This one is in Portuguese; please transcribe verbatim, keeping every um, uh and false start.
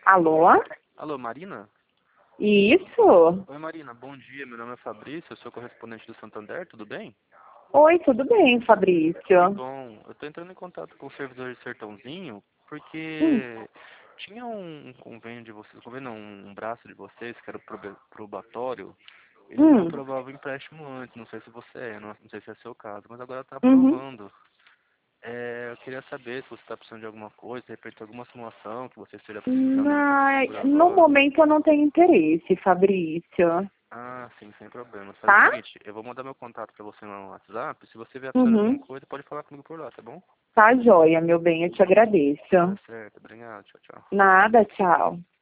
Alô? Alô, Marina? Isso? Oi, Marina, bom dia. Meu nome é Fabrício, eu sou correspondente do Santander, tudo bem? Oi, tudo bem, Que Fabrício? bom. Eu tô entrando em contato com o servidor de Sertãozinho Hum, porque tinha um, um convênio de vocês, um convênio não, um braço de vocês, que era o probe- probatório. Eles não hum, aprovavam o empréstimo antes, não sei se você é, não, não sei se é seu caso, mas agora tá uhum. aprovando. É, eu queria saber se você está precisando de alguma coisa, de repente alguma simulação que você esteja precisando para a Ai, no seguradora. momento eu não tenho interesse, Fabrício. Ah, sim, sem problema. Faz o Tá? seguinte, eu vou mandar meu contato pra você no WhatsApp. Se você vier precisar de alguma Uhum. coisa, pode falar comigo por lá, tá bom? Tá joia, meu bem, eu te agradeço. Tá certo, obrigado, tchau, tchau. Nada, tchau.